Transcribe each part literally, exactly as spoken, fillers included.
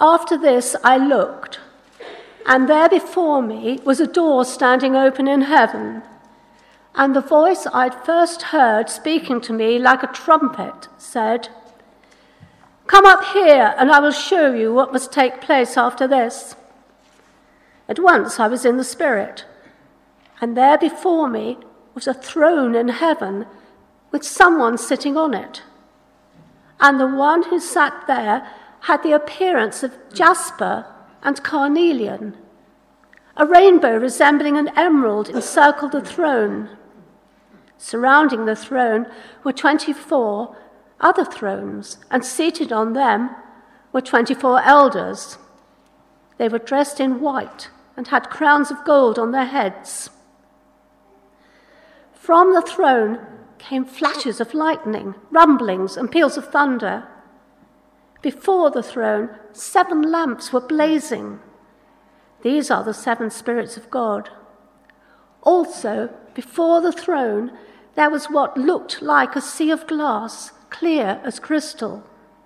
After this I looked, and there before me was a door standing open in heaven, and the voice I'd first heard speaking to me like a trumpet said, "Come up here, and I will show you what must take place after this." At once I was in the Spirit, and there before me was a throne in heaven with someone sitting on it. And the one who sat there had the appearance of jasper and carnelian. A rainbow resembling an emerald encircled the throne. Surrounding the throne were twenty-four other thrones, and seated on them were twenty-four elders. They were dressed in white and had crowns of gold on their heads. From the throne came flashes of lightning, rumblings, and peals of thunder. Before the throne, seven lamps were blazing. These are the seven spirits of God. Also, before the throne, there was what looked like a sea of glass, clear as crystal.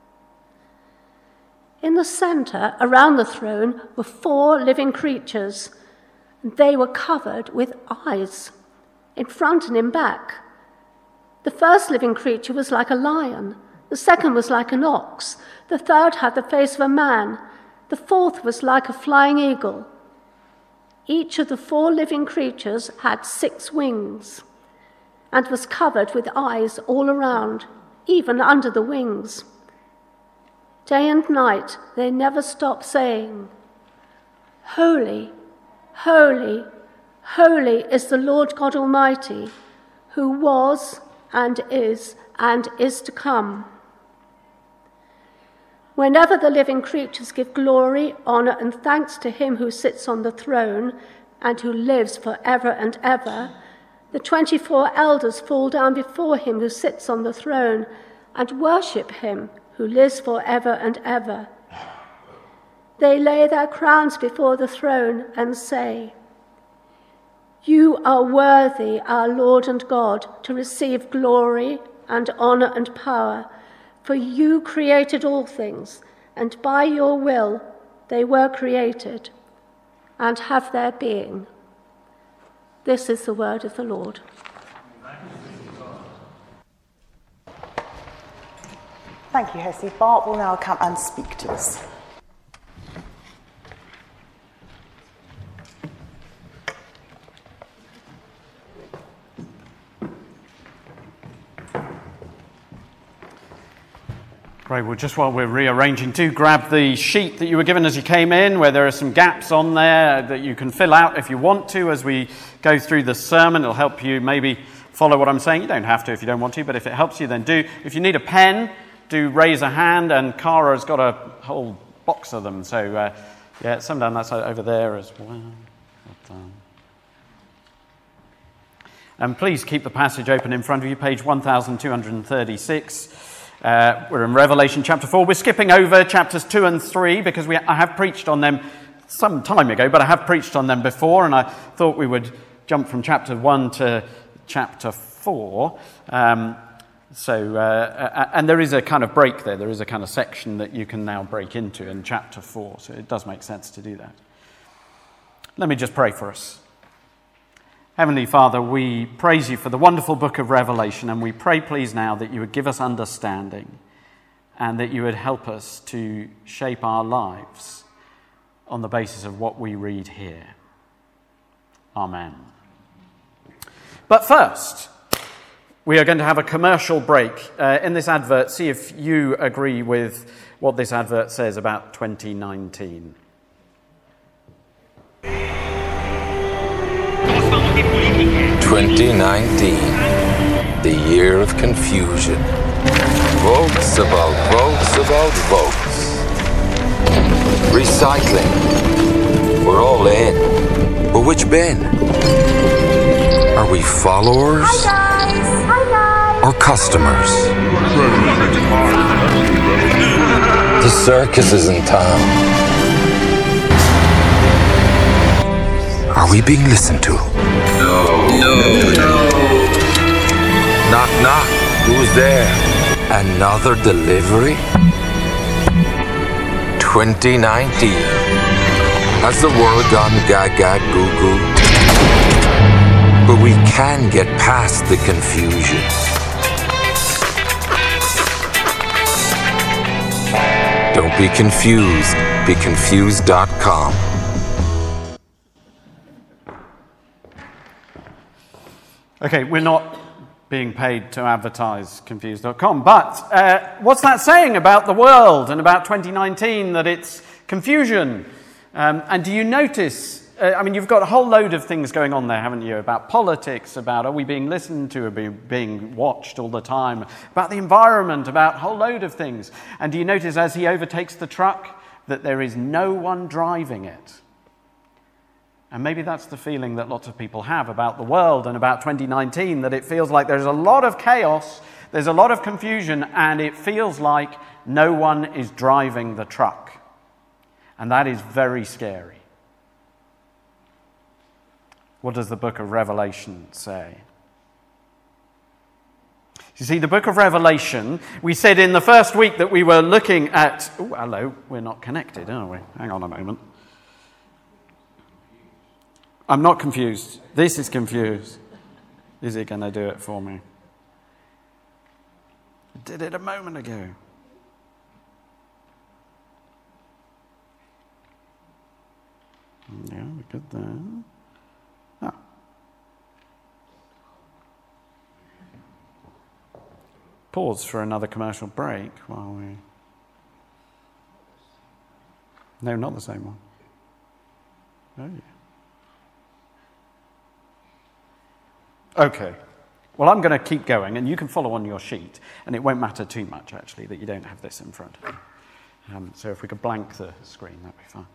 In the center, around the throne, were four living creatures, and they were covered with eyes, in front and in back. The first living creature was like a lion, the second was like an ox, the third had the face of a man, the fourth was like a flying eagle. Each of the four living creatures had six wings, and was covered with eyes all around, even under the wings. Day and night they never stop saying, "Holy, holy, holy is the Lord God Almighty, who was and is and is to come." Whenever the living creatures give glory, honor, and thanks to him who sits on the throne and who lives forever and ever, the twenty-four elders fall down before him who sits on the throne and worship him who lives forever and ever. They lay their crowns before the throne and say, "You are worthy, our Lord and God, to receive glory and honor and power, for you created all things, and by your will they were created and have their being." This is the word of the Lord. Thank you, Hessie. Bart will now come and speak to us. Great, well, just while we're rearranging, do grab the sheet that you were given as you came in, where there are some gaps on there that you can fill out if you want to as we go through the sermon. It'll help you maybe follow what I'm saying. You don't have to if you don't want to, but if it helps you, then do. If you need a pen, do raise a hand, and Cara has got a whole box of them. So, uh, yeah, some down that side over there as well. And please keep the passage open in front of you, page one thousand two hundred thirty-six. Uh, we're in Revelation chapter four. We're skipping over chapters two and three because we, I have preached on them some time ago, but I have preached on them before, and I thought we would jump from chapter one to chapter four. Um, so, uh, and there is a kind of break there. There is a kind of section that you can now break into in chapter four, so it does make sense to do that. Let me just pray for us. Heavenly Father, we praise you for the wonderful book of Revelation, and we pray, please, now that you would give us understanding and that you would help us to shape our lives on the basis of what we read here. Amen. But first, we are going to have a commercial break. Uh, in this advert, see if you agree with what this advert says about twenty nineteen. twenty nineteen, the year of confusion. Votes about votes about votes. Recycling. We're all in. But which bin? Are we followers? Hi guys! Hi guys! Or customers? The circus is in town. Are we being listened to? No. No. No. Knock, knock. Who's there? Another delivery? twenty nineteen. Has the world gone gaga goo goo? But we can get past the confusion. Don't be confused. Be confused dot com. Okay, we're not being paid to advertise confused dot com, but uh, what's that saying about the world and about twenty nineteen, that it's confusion? Um, and do you notice, uh, I mean, you've got a whole load of things going on there, haven't you, about politics, about are we being listened to, are we being watched all the time, about the environment, about a whole load of things. And do you notice as he overtakes the truck that there is no one driving it? And maybe that's the feeling that lots of people have about the world and about twenty nineteen, that it feels like there's a lot of chaos, there's a lot of confusion, and it feels like no one is driving the truck. And that is very scary. What does the book of Revelation say? You see, the book of Revelation, we said in the first week that we were looking at... Oh, hello, we're not connected, are we? Hang on a moment. I'm not confused. This is confused. Is it going to do it for me? I did it a moment ago. Yeah, we got that. Ah. Pause for another commercial break while we... No, not the same one. Oh, yeah. Okay, well, I'm going to keep going, and you can follow on your sheet, and it won't matter too much, actually, that you don't have this in front of you. Um, so if we could blank the screen, that'd be fine.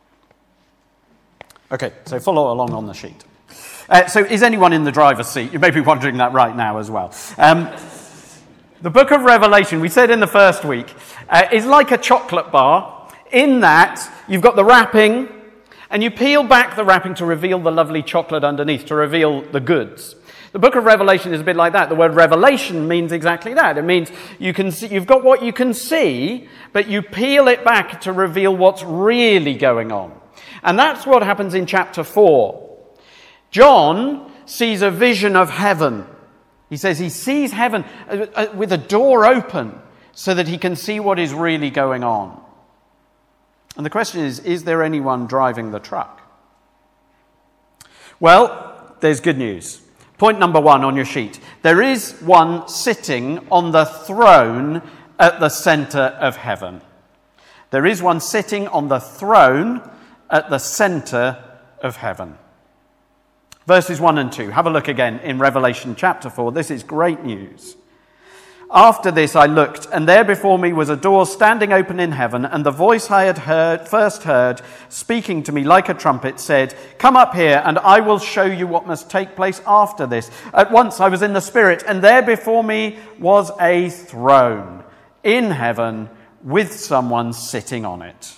Okay, so follow along on the sheet. Uh, so is anyone in the driver's seat? You may be wondering that right now as well. Um, the book of Revelation, we said in the first week, uh, is like a chocolate bar, in that you've got the wrapping, and you peel back the wrapping to reveal the lovely chocolate underneath, to reveal the goods. The book of Revelation is a bit like that. The word revelation means exactly that. It means you can see, you've got what you can see, but you peel it back to reveal what's really going on. And that's what happens in chapter four. John sees a vision of heaven. He says he sees heaven with a door open so that he can see what is really going on. And the question is, is there anyone driving the truck? Well, there's good news. Point number one on your sheet. There is one sitting on the throne at the center of heaven. There is one sitting on the throne at the center of heaven. Verses one and two. Have a look again in Revelation chapter four. This is great news. After this I looked, and there before me was a door standing open in heaven, and the voice I had heard, first heard, speaking to me like a trumpet, said, "Come up here, and I will show you what must take place after this." At once I was in the Spirit, and there before me was a throne in heaven with someone sitting on it.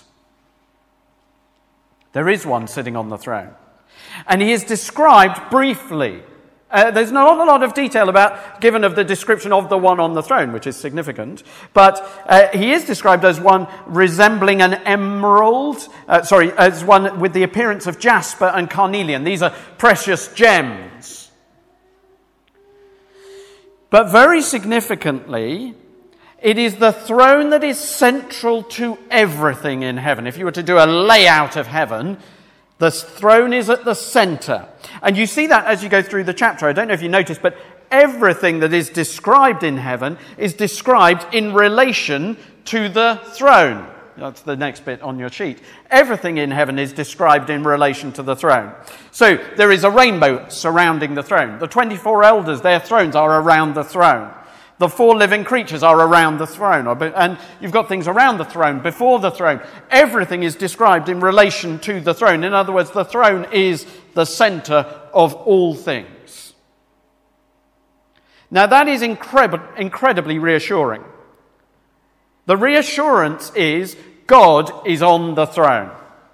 There is one sitting on the throne. And he is described briefly. Uh, there's not a lot of detail about given of the description of the one on the throne, which is significant. But uh, he is described as one resembling an emerald, uh, sorry, as one with the appearance of jasper and carnelian. These are precious gems. But very significantly, it is the throne that is central to everything in heaven. If you were to do a layout of heaven, the throne is at the center. And you see that as you go through the chapter. I don't know if you noticed, but everything that is described in heaven is described in relation to the throne. That's the next bit on your sheet. Everything in heaven is described in relation to the throne. So there is a rainbow surrounding the throne. The twenty-four elders, their thrones are around the throne. The four living creatures are around the throne. And you've got things around the throne, before the throne. Everything is described in relation to the throne. In other words, the throne is the center of all things. Now that is incredi- incredibly reassuring. The reassurance is God is on the throne.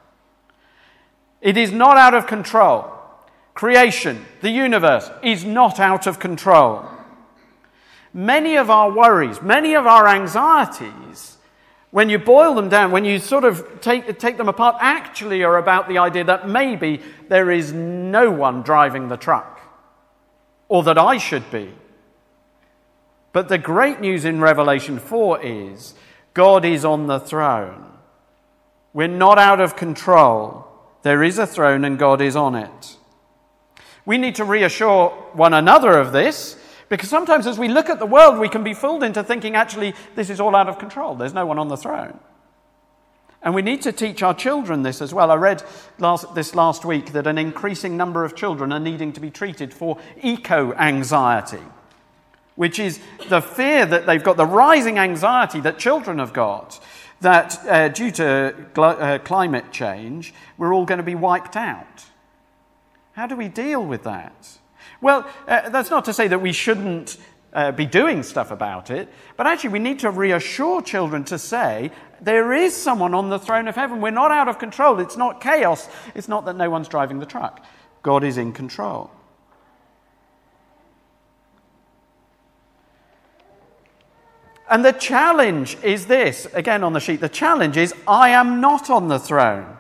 It is not out of control. Creation, the universe, is not out of control. Many of our worries, many of our anxieties when you boil them down, when you sort of take, take them apart, actually are about the idea that maybe there is no one driving the truck, or that I should be. But the great news in Revelation four is God is on the throne. We're not out of control. There is a throne and God is on it. We need to reassure one another of this, because sometimes as we look at the world, we can be fooled into thinking, actually, this is all out of control. There's no one on the throne. And we need to teach our children this as well. I read last, this last week that an increasing number of children are needing to be treated for eco-anxiety, which is the fear that they've got, the rising anxiety that children have got, that uh, due to gl- uh, climate change, we're all going to be wiped out. How do we deal with that? Well, uh, that's not to say that we shouldn't uh, be doing stuff about it, but actually we need to reassure children to say, there is someone on the throne of heaven. We're not out of control. It's not chaos. It's not that no one's driving the truck. God is in control. And the challenge is this, again on the sheet, the challenge is, I am not on the throne.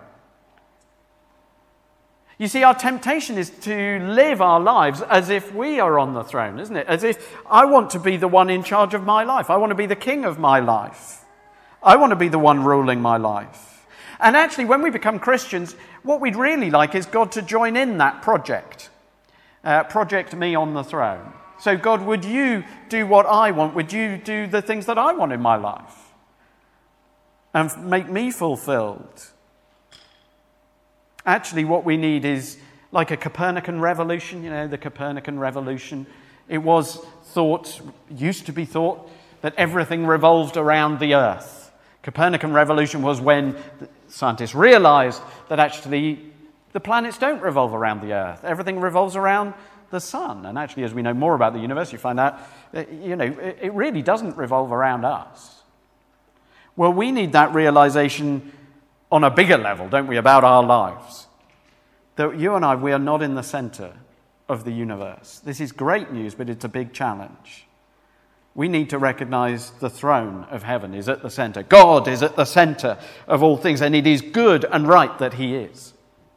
You see, our temptation is to live our lives as if we are on the throne, isn't it? As if I want to be the one in charge of my life. I want to be the king of my life. I want to be the one ruling my life. And actually, when we become Christians, what we'd really like is God to join in that project. Uh, project me on the throne. So God, would you do what I want? Would you do the things that I want in my life? And make me fulfilled? Actually, what we need is like a Copernican revolution, you know, the Copernican revolution. It was thought, used to be thought, that everything revolved around the earth. Copernican revolution was when scientists realized that actually the planets don't revolve around the earth. Everything revolves around the sun. And actually, as we know more about the universe, you find out that, you know, it, it really doesn't revolve around us. Well, we need that realization on a bigger level, don't we, about our lives. That you and I, we are not in the center of the universe. This is great news, but it's a big challenge. We need to recognize the throne of heaven is at the center. God is at the center of all things, and it is good and right that he is.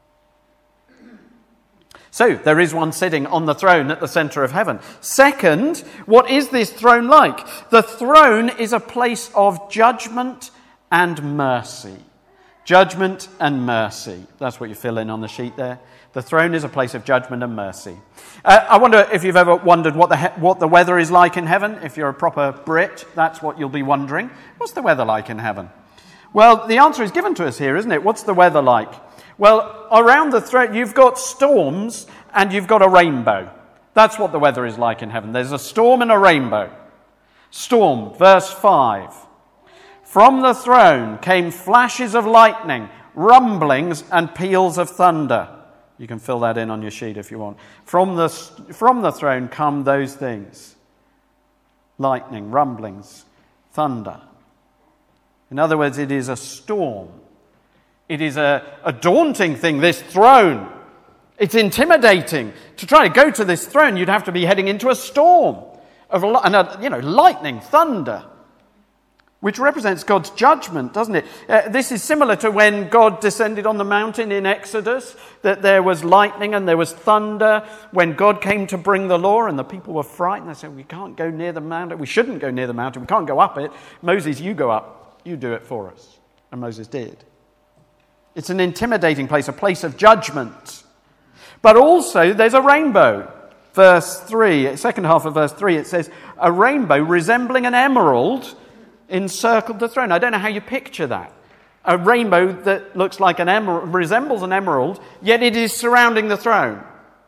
So, there is one sitting on the throne at the center of heaven. Second, what is this throne like? The throne is a place of judgment and mercy. Judgment and mercy. That's what you fill in on the sheet there. The throne is a place of judgment and mercy. Uh, I wonder if you've ever wondered what the he- what the weather is like in heaven. If you're a proper Brit, that's what you'll be wondering. What's the weather like in heaven? Well, the answer is given to us here, isn't it? What's the weather like? Well, around the throne, you've got storms and you've got a rainbow. That's what the weather is like in heaven. There's a storm and a rainbow. Storm, verse five. From the throne came flashes of lightning, rumblings, and peals of thunder. You can fill that in on your sheet if you want. From the, from the throne come those things. Lightning, rumblings, thunder. In other words, it is a storm. It is a, a daunting thing, this throne. It's intimidating. To try to go to this throne, you'd have to be heading into a storm of and a, you know, lightning, thunder, which represents God's judgment, doesn't it? Uh, this is similar to when God descended on the mountain in Exodus, that there was lightning and there was thunder when God came to bring the law, and the people were frightened. They said, we can't go near the mountain. We shouldn't go near the mountain. We can't go up it. Moses, you go up. You do it for us. And Moses did. It's an intimidating place, a place of judgment. But also there's a rainbow. Verse three, second half of verse three, it says, a rainbow resembling an emerald encircled the throne. I don't know how you picture that. A rainbow that looks like an emerald, resembles an emerald, yet it is surrounding the throne.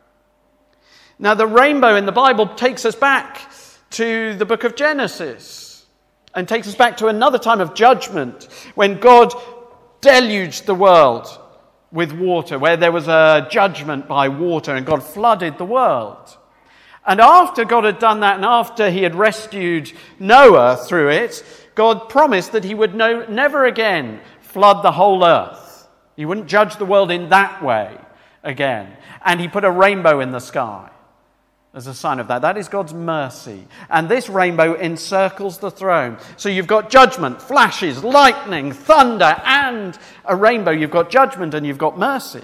Now, the rainbow in the Bible takes us back to the book of Genesis and takes us back to another time of judgment when God deluged the world with water, where there was a judgment by water and God flooded the world. And after God had done that and after he had rescued Noah through it, God promised that he would no, never again flood the whole earth. He wouldn't judge the world in that way again. And he put a rainbow in the sky. as a sign of that. That is God's mercy. And this rainbow encircles the throne. So you've got judgment, flashes, lightning, thunder, and a rainbow. You've got judgment and you've got mercy.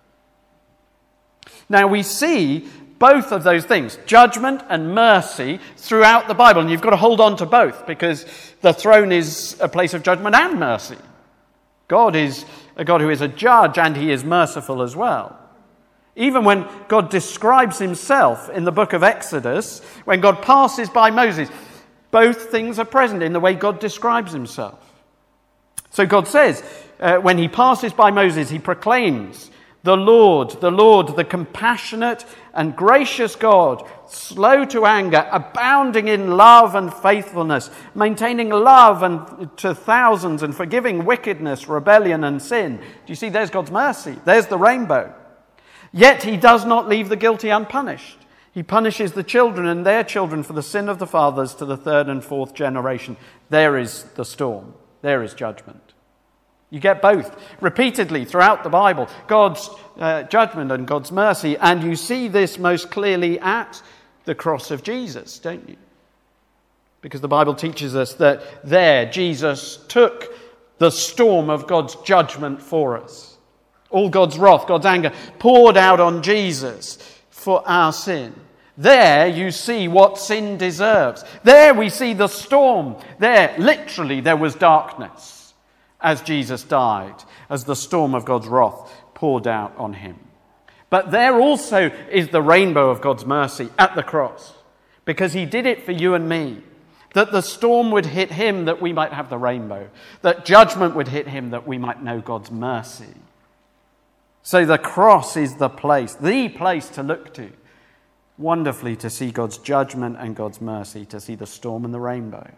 Now we see both of those things, judgment and mercy, throughout the Bible. And you've got to hold on to both, because the throne is a place of judgment and mercy. God is a God who is a judge, and he is merciful as well. Even when God describes himself in the book of Exodus, when God passes by Moses, both things are present in the way God describes himself. So God says, uh, when he passes by Moses, he proclaims, "The Lord, the Lord, the compassionate and gracious God, slow to anger, abounding in love and faithfulness, maintaining love and to thousands and forgiving wickedness, rebellion and sin." Do you see, there's God's mercy. There's the rainbow. Yet he does not leave the guilty unpunished. He punishes the children and their children for the sin of the fathers to the third and fourth generation. There is the storm. There is judgment. You get both repeatedly throughout the Bible, God's uh, judgment and God's mercy, and you see this most clearly at the cross of Jesus, don't you? Because the Bible teaches us that there Jesus took the storm of God's judgment for us. All God's wrath, God's anger poured out on Jesus for our sin. There you see what sin deserves. There we see the storm. There, literally, there was darkness as Jesus died, as the storm of God's wrath poured out on him. But there also is the rainbow of God's mercy at the cross, because he did it for you and me, that the storm would hit him that we might have the rainbow, that judgment would hit him that we might know God's mercy. So the cross is the place, the place to look to, wonderfully to see God's judgment and God's mercy, to see the storm and the rainbow.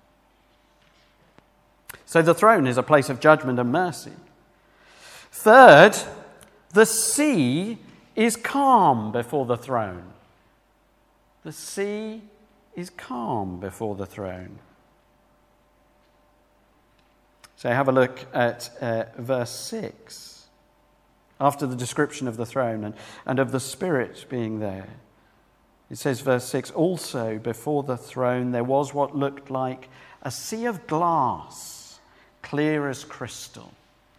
So the throne is a place of judgment and mercy. Third, the sea is calm before the throne. The sea is calm before the throne. So have a look at uh, verse six. After the description of the throne and, and of the Spirit being there. It says, verse six, "Also before the throne there was what looked like a sea of glass, clear as crystal."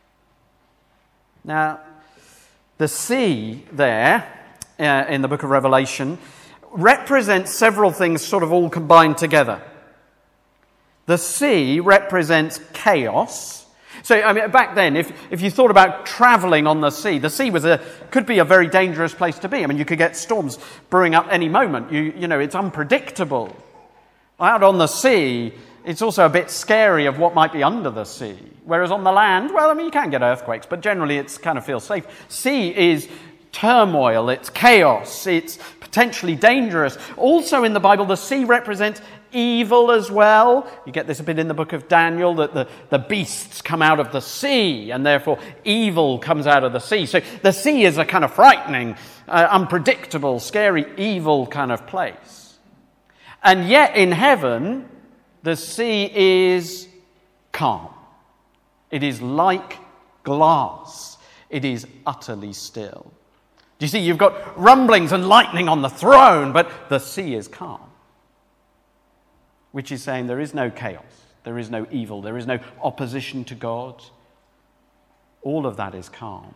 Now, the sea there uh, in the book of Revelation represents several things sort of all combined together. The sea represents chaos. So, I mean, back then, if, if you thought about travelling on the sea, the sea was a could be a very dangerous place to be. I mean, you could get storms brewing up any moment. You, you know, it's unpredictable. Out on the sea, it's also a bit scary of what might be under the sea. Whereas on the land, well, I mean, you can get earthquakes, but generally it's kind of feels safe. Sea is turmoil, it's chaos, it's potentially dangerous. Also in the Bible, the sea represents evil as well. You get this a bit in the book of Daniel, that the, the beasts come out of the sea, and therefore evil comes out of the sea. So the sea is a kind of frightening, uh, unpredictable, scary, evil kind of place. And yet in heaven, the sea is calm. It is like glass. It is utterly still. Do you see, you've got rumblings and lightning on the throne, but the sea is calm. Which is saying there is no chaos, there is no evil, there is no opposition to God. All of that is calm.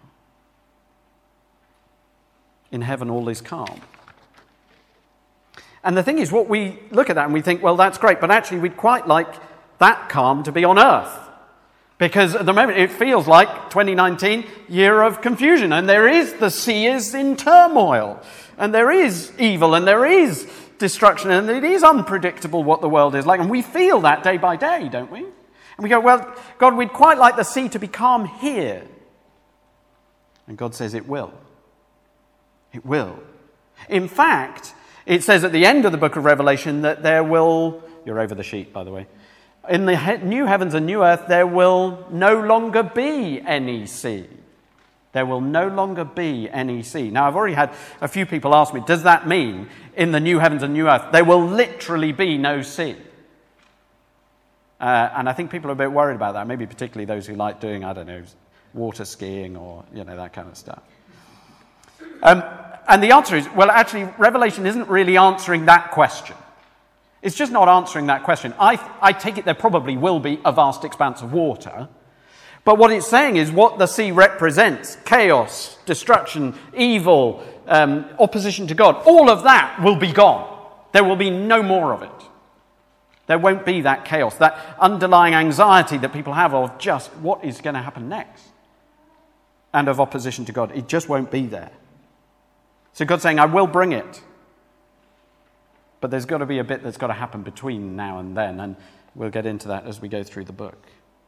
In heaven, all is calm. And the thing is, what we look at that and we think, well, that's great, but actually we'd quite like that calm to be on earth. Because at the moment it feels like twenty nineteen, year of confusion, and there is, the sea is in turmoil, and there is evil, and there is destruction, and it is unpredictable what the world is like, and we feel that day by day, don't we? And we go, well, God, we'd quite like the sea to be calm here. And God says it will. It will. In fact, it says at the end of the book of Revelation that there will, you're over the sheet, by the way, in the he- new heavens and new earth, there will no longer be any sea. There will no longer be any sea. Now, I've already had a few people ask me, does that mean in the new heavens and new earth, there will literally be no sea? Uh, and I think people are a bit worried about that, maybe particularly those who like doing, I don't know, water skiing or, you know, that kind of stuff. Um, and the answer is, well, actually, Revelation isn't really answering that question. It's just not answering that question. I, I take it there probably will be a vast expanse of water. But what it's saying is what the sea represents, chaos, destruction, evil, um, opposition to God, all of that will be gone. There will be no more of it. There won't be that chaos, that underlying anxiety that people have of just what is going to happen next, and of opposition to God. It just won't be there. So God's saying, I will bring it. But there's got to be a bit that's got to happen between now and then, and we'll get into that as we go through the book.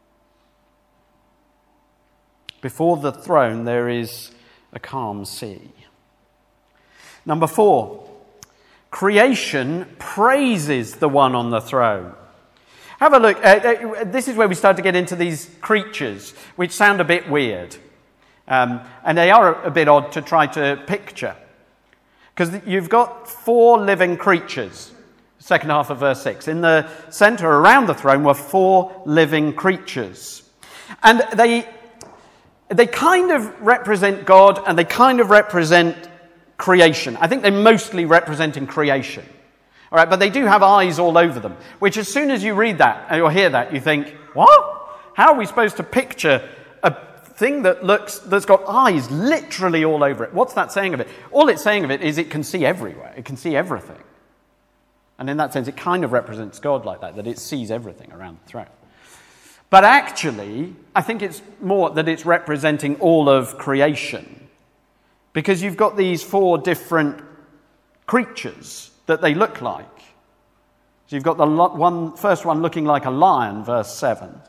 Before the throne, there is a calm sea. Number four, creation praises the one on the throne. Have a look. Uh, uh, this is where we start to get into these creatures, which sound a bit weird. Um, and they are a bit odd to try to picture. Because you've got four living creatures, second half of verse six. In the center around the throne were four living creatures. And they, they kind of represent God and they kind of represent creation. I think they're mostly representing creation. All right, but they do have eyes all over them, which as soon as you read that or hear that, you think, what? How are we supposed to picture a thing that looks, that's got eyes literally all over it? What's that saying of it? All it's saying of it is it can see everywhere. It can see everything. And in that sense, it kind of represents God like that, that it sees everything around the throne. But actually, I think it's more that it's representing all of creation. Because you've got these four different creatures that they look like. So you've got the one, first one looking like a lion, verse seven.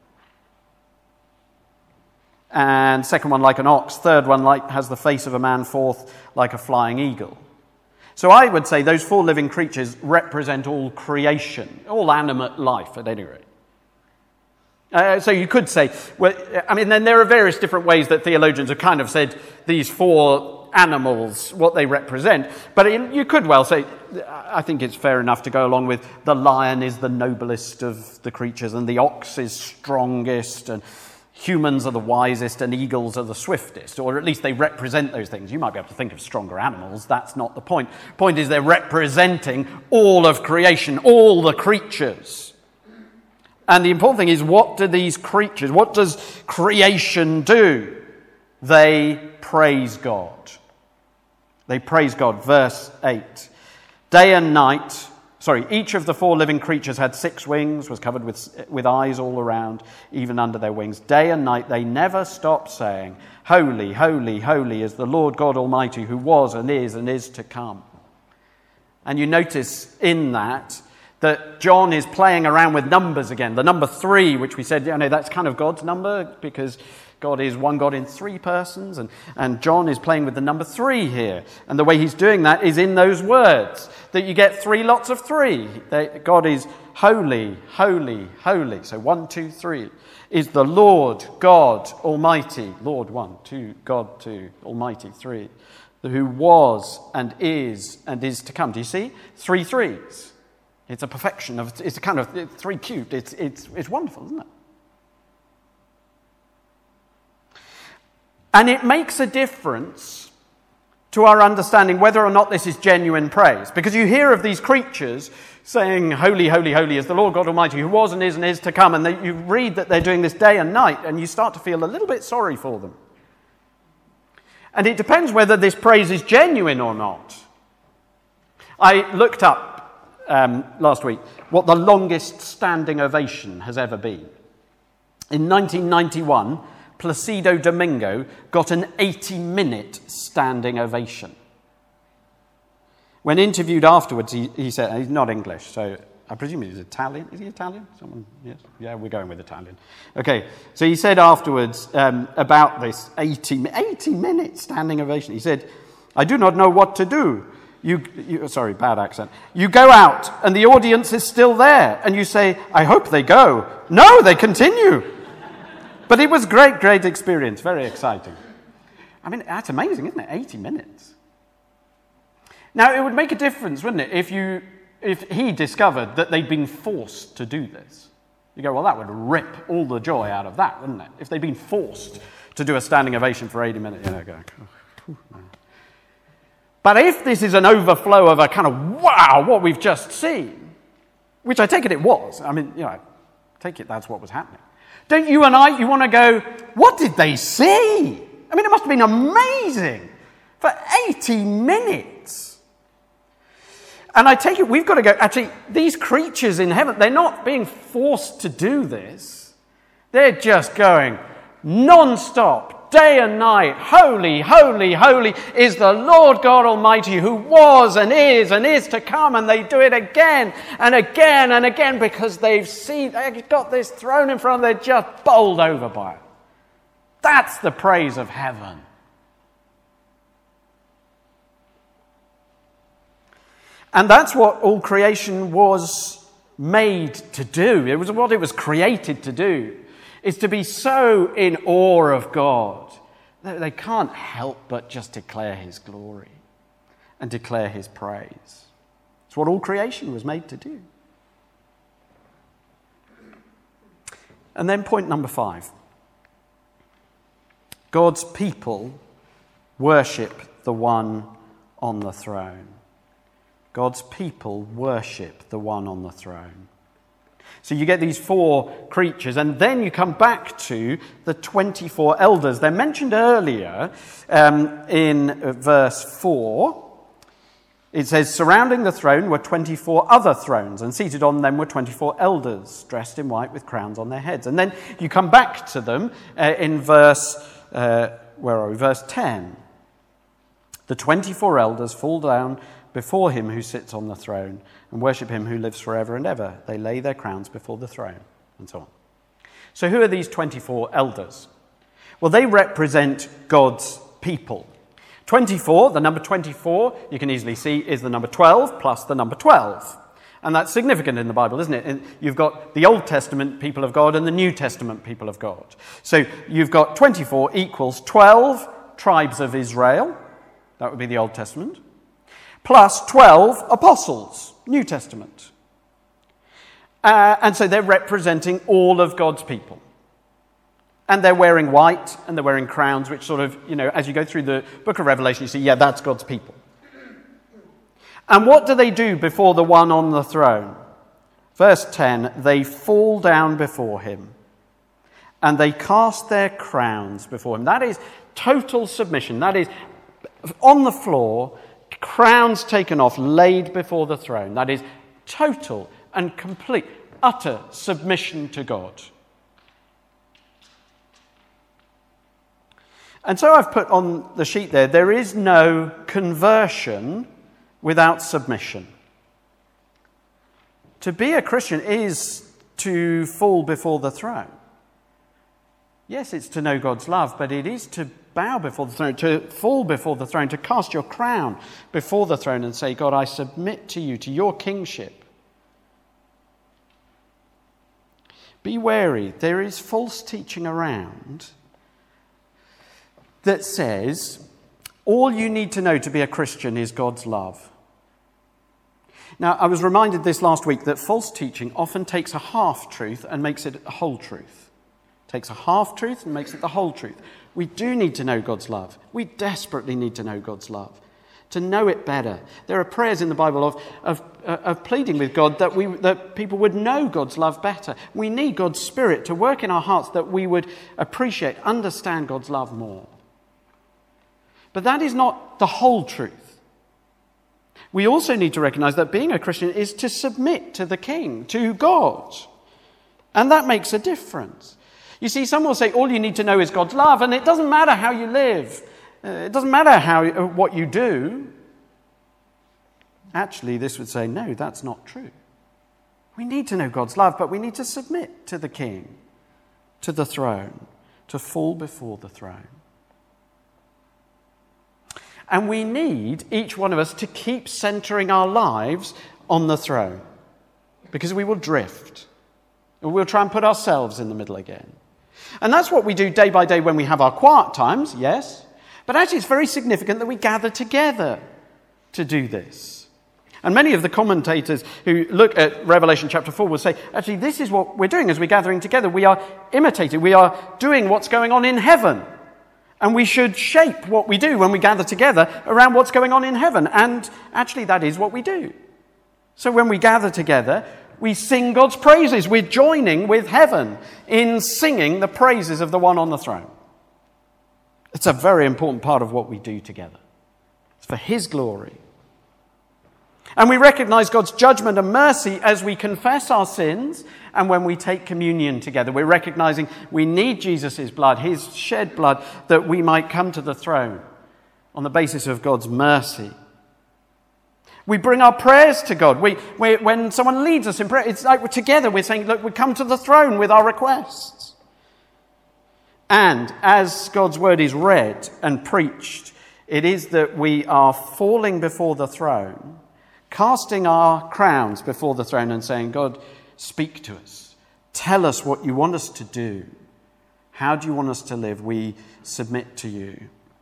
And second one like an ox. Third one like has the face of a man. Fourth, like a flying eagle. So I would say those four living creatures represent all creation, all animate life at any rate. Uh, so you could say, well, I mean, then there are various different ways that theologians have kind of said these four animals, what they represent. But in, you could well say, I think it's fair enough to go along with the lion is the noblest of the creatures and the ox is strongest and humans are the wisest and eagles are the swiftest, or at least they represent those things. You might be able to think of stronger animals. That's not the point. The point is they're representing all of creation, all the creatures. And the important thing is, what do these creatures, what does creation do? They praise God. They praise God. Verse eight. Day and night, sorry, each of the four living creatures had six wings, was covered with, with eyes all around, even under their wings. Day and night, they never stopped saying, Holy, holy, holy is the Lord God Almighty, who was and is and is to come. And you notice in that, that John is playing around with numbers again. The number three, which we said, you know, that's kind of God's number because God is one God in three persons. And, and John is playing with the number three here. And the way he's doing that is in those words, that you get three lots of three. They, God is holy, holy, holy. So one, two, three is the Lord God Almighty. Lord one, two, God two, Almighty three. Who was and is and is to come. Do you see? Three threes. It's a perfection of, it's a kind of it's three cubed. It's, it's, it's wonderful, isn't it? And it makes a difference to our understanding whether or not this is genuine praise. Because you hear of these creatures saying, Holy, holy, holy is the Lord God Almighty, who was and is and is to come. And they, you read that they're doing this day and night, and you start to feel a little bit sorry for them. And it depends whether this praise is genuine or not. I looked up Um, last week, what the longest standing ovation has ever been. In nineteen ninety-one, Placido Domingo got an eighty-minute standing ovation. When interviewed afterwards, he, he said, he's not English, so I presume he's Italian. Is he Italian? Someone? Yes. Yeah, we're going with Italian. Okay, so he said afterwards um, about this eighty-minute standing ovation, he said, I do not know what to do. You, you, sorry, bad accent. You go out and the audience is still there and you say, I hope they go. No, they continue. But it was great, great experience. Very exciting. I mean, that's amazing, isn't it? eighty minutes. Now, it would make a difference, wouldn't it, if you, if he discovered that they'd been forced to do this. You go, well, that would rip all the joy out of that, wouldn't it? If they'd been forced to do a standing ovation for eighty minutes. You know, go, oh, But if this is an overflow of a kind of, wow, what we've just seen, which I take it it was, I mean, you know, I take it that's what was happening. Don't you and I, you want to go, what did they see? I mean, it must have been amazing for eighty minutes. And I take it we've got to go, actually, these creatures in heaven, they're not being forced to do this. They're just going non-stop, day and night. Holy, holy, holy is the Lord God Almighty, who was and is and is to come. And they do it again and again and again because they've seen, they've got this throne in front of them. They're just bowled over by it. That's the praise of heaven. And that's what all creation was made to do. It was what it was created to do, is to be so in awe of God that they can't help but just declare his glory and declare his praise. It's what all creation was made to do. And then point number five. God's people worship the one on the throne. God's people worship the one on the throne. So you get these four creatures, and then you come back to the twenty-four elders. They're mentioned earlier um, in verse four. It says, surrounding the throne were twenty-four other thrones, and seated on them were twenty-four elders, dressed in white with crowns on their heads. And then you come back to them uh, in verse, uh, where are we? Verse ten. The twenty-four elders fall down before him who sits on the throne and worship him who lives forever and ever. They lay their crowns before the throne, and so on. So who are these twenty-four elders? Well, they represent God's people. twenty-four, the number twenty-four, you can easily see, is the number twelve plus the number twelve. And that's significant in the Bible, isn't it? You've got the Old Testament people of God and the New Testament people of God. So you've got twenty-four equals twelve tribes of Israel. That would be the Old Testament. Plus twelve apostles, New Testament. Uh, and so they're representing all of God's people. And they're wearing white, and they're wearing crowns, which sort of, you know, as you go through the book of Revelation, you see, yeah, that's God's people. And what do they do before the one on the throne? Verse ten, they fall down before him, and they cast their crowns before him. That is total submission. That is on the floor, crowns taken off, laid before the throne. That is total and complete, utter submission to God. And so I've put on the sheet there, there is no conversion without submission. To be a Christian is to fall before the throne. Yes, it's to know God's love, but it is to bow before the throne, to fall before the throne, to cast your crown before the throne and say, God, I submit to you, to your kingship. Be wary. There is false teaching around that says all you need to know to be a Christian is God's love. Now, I was reminded this last week that false teaching often takes a half-truth and makes it a whole truth. Takes a half-truth and makes it the whole truth. We do need to know God's love. We desperately need to know God's love, to know it better. There are prayers in the Bible of, of, uh, of pleading with God that, we, that people would know God's love better. We need God's Spirit to work in our hearts that we would appreciate, understand God's love more. But that is not the whole truth. We also need to recognize that being a Christian is to submit to the King, to God. And that makes a difference. You see, some will say all you need to know is God's love, and it doesn't matter how you live. Uh, it doesn't matter how uh, what you do. Actually, this would say, no, that's not true. We need to know God's love, but we need to submit to the King, to the throne, to fall before the throne. And we need, each one of us, to keep centering our lives on the throne, because we will drift. We'll try and put ourselves in the middle again. And that's what we do day by day when we have our quiet times, yes. But actually it's very significant that we gather together to do this. And many of the commentators who look at Revelation chapter four will say, actually this is what we're doing as we're gathering together. We are imitating, we are doing what's going on in heaven. And we should shape what we do when we gather together around what's going on in heaven. And actually, that is what we do. So when we gather together, we sing God's praises. We're joining with heaven in singing the praises of the one on the throne. It's a very important part of what we do together. It's for his glory. And we recognize God's judgment and mercy as we confess our sins and when we take communion together. We're recognizing we need Jesus' blood, his shed blood, that we might come to the throne on the basis of God's mercy. We bring our prayers to God. We, we, when someone leads us in prayer, it's like we're together. We're saying, look, we come to the throne with our requests. And as God's word is read and preached, it is that we are falling before the throne, casting our crowns before the throne and saying, God, speak to us. Tell us what you want us to do. How do you want us to live? We submit to you.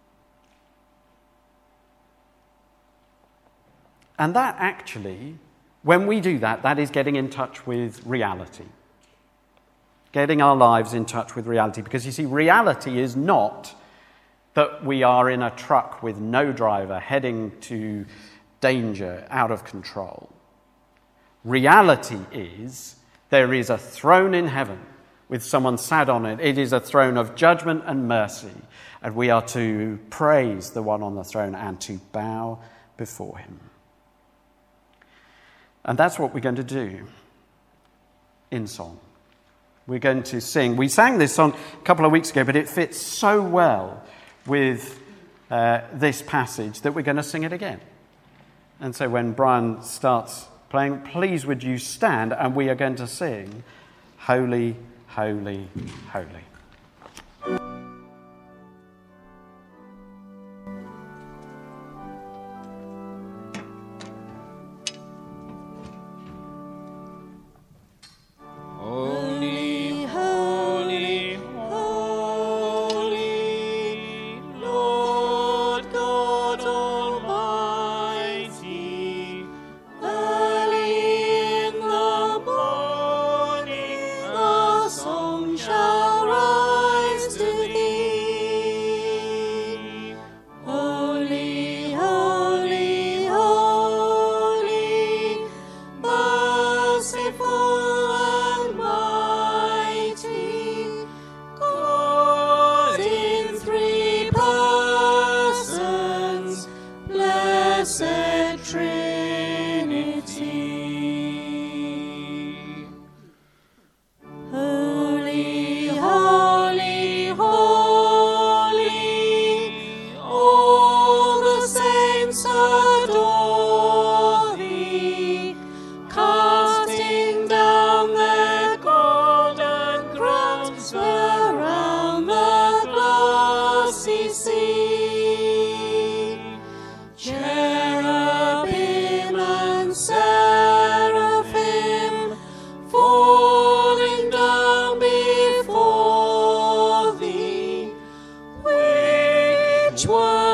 And that actually, when we do that, that is getting in touch with reality. Getting our lives in touch with reality. Because you see, reality is not that we are in a truck with no driver heading to danger, out of control. Reality is there is a throne in heaven with someone sat on it. It is a throne of judgment and mercy. And we are to praise the one on the throne and to bow before him. And that's what we're going to do in song. We're going to sing. We sang this song a couple of weeks ago, but it fits so well with uh, this passage that we're going to sing it again. And so when Brian starts playing, please would you stand, and we are going to sing Holy, Holy, Holy. One.